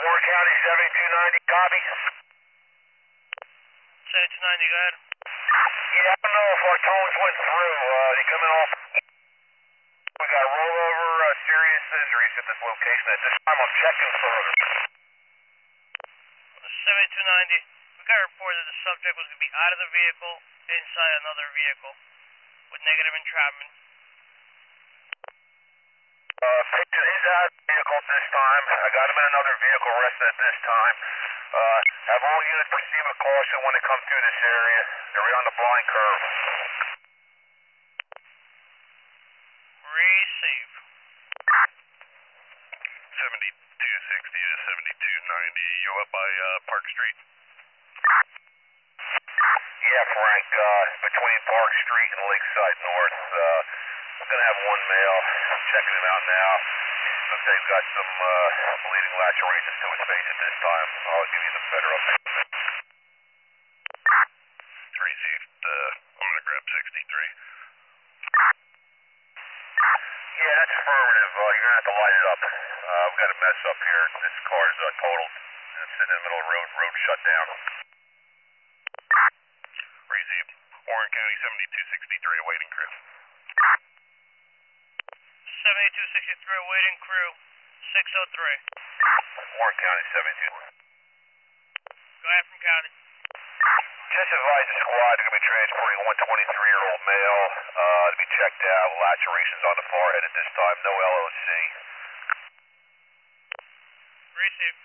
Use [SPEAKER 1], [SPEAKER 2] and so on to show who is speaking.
[SPEAKER 1] Warren County 7290, copy.
[SPEAKER 2] 7290, go ahead.
[SPEAKER 1] Yeah, I don't know if our tones went through. They coming off. We got rollover, serious injuries at this location. At this time, I'm checking further.
[SPEAKER 2] 7290, we got a report that the subject was going to be out of the vehicle, inside another vehicle, with negative entrapment.
[SPEAKER 1] Fiction is out of the vehicle at this time. I got him in another vehicle resting at this time. Have all units proceed with caution when they come through this area. They're right on the blind curve.
[SPEAKER 2] Receive.
[SPEAKER 3] 7260 to 7290, you up by Park Street?
[SPEAKER 1] Yeah, Frank, between Park Street and Lakeside North. I'm going to have one male. I'm checking him out now. Looks like he's got some bleeding lacerations to his face at this time. I'll give you the better update.
[SPEAKER 3] Received, I'm going to grab 63.
[SPEAKER 1] Yeah, that's affirmative. You're going to have to light it up. We've got a mess up here. This car's totaled. It's sitting in the middle of the road shut down.
[SPEAKER 3] Received. Warren County 7263, awaiting crew.
[SPEAKER 2] 7263, awaiting crew, 603.
[SPEAKER 1] Warren County 72.
[SPEAKER 2] Go ahead from county.
[SPEAKER 1] Just advise the squad they're going to be transporting a 123-year-old male to be checked out. Lacerations on the forehead at this time. No LOC.
[SPEAKER 2] Receive.